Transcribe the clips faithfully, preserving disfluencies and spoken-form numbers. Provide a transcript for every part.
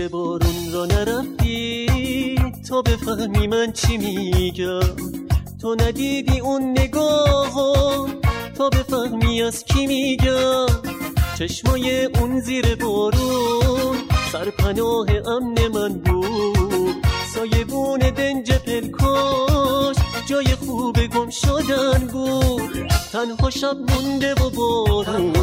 زیر بارون را نرفتی تا بفهمی من چی میگم، تو ندیدی اون نگاهو تا بفهمی از کی میگم. چشمای اون زیر بارون سرپناه امن من بود، سایبون دنج پلکاش جای خوب گم شدن بود. تنها شب مونده و بارون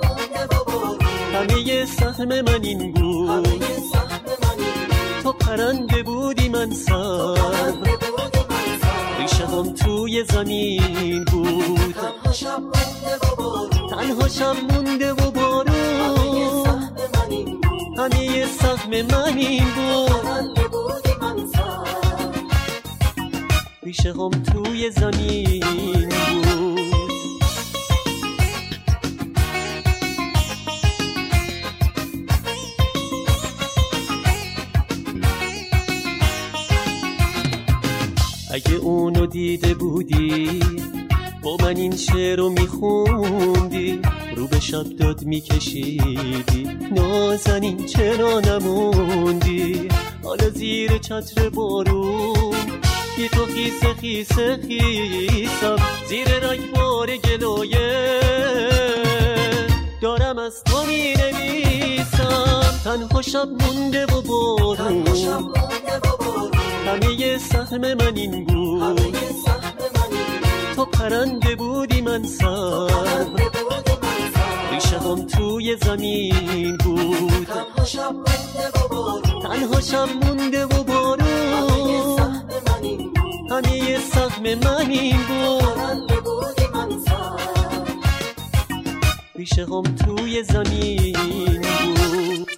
همه سهم من این بود، تو پرنده بودی من سر، ریشه هم توی زمین بود. تنها شب مونده و بارون همه سهم من این بود، ریشه هم توی زمین بود. اگه اونو دیده بودی با من این شعر رو میخوندی، رو به شب داد میکشیدی، نازنین چرا نموندی؟ حالا زیر چتر بارون بی تو خیسه خیسه خیسم، زیر رگبار گلویه دارم از تو می نویسم. تنها شب مونده و بارون همه سهم من این بود، تو پرنده بودی من سر، ریشه هم توی زمین بود. تنها شب مونده و بارون همه سهم من این بود، ریشه هم توی زمین بود.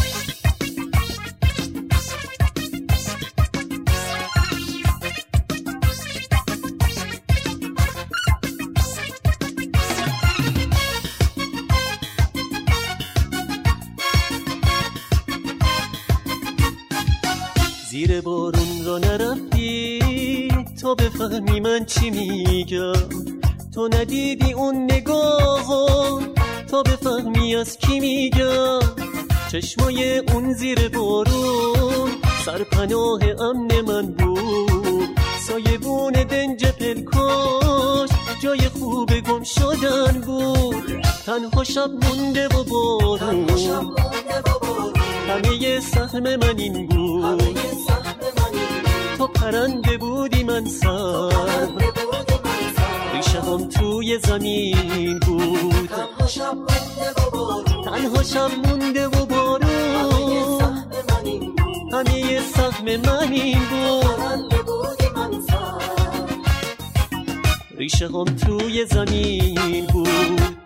زیر بارون را نرفتی تا بفهمی من چی میگم، تو ندیدی اون نگاهو تا بفهمی از کی میگم. چشمای اون زیر بارون سرپناه امن من بود، سایبون دنج پلکاش جای خوب گم شدن بود. تنها شب مونده و بارون همه سهم من این بود، تو پرنده بودی من سر، ریشه هم توی زمین بود. تنها شب مونده و بارون همه سهم من این بود، ریشه هم توی زمین بود.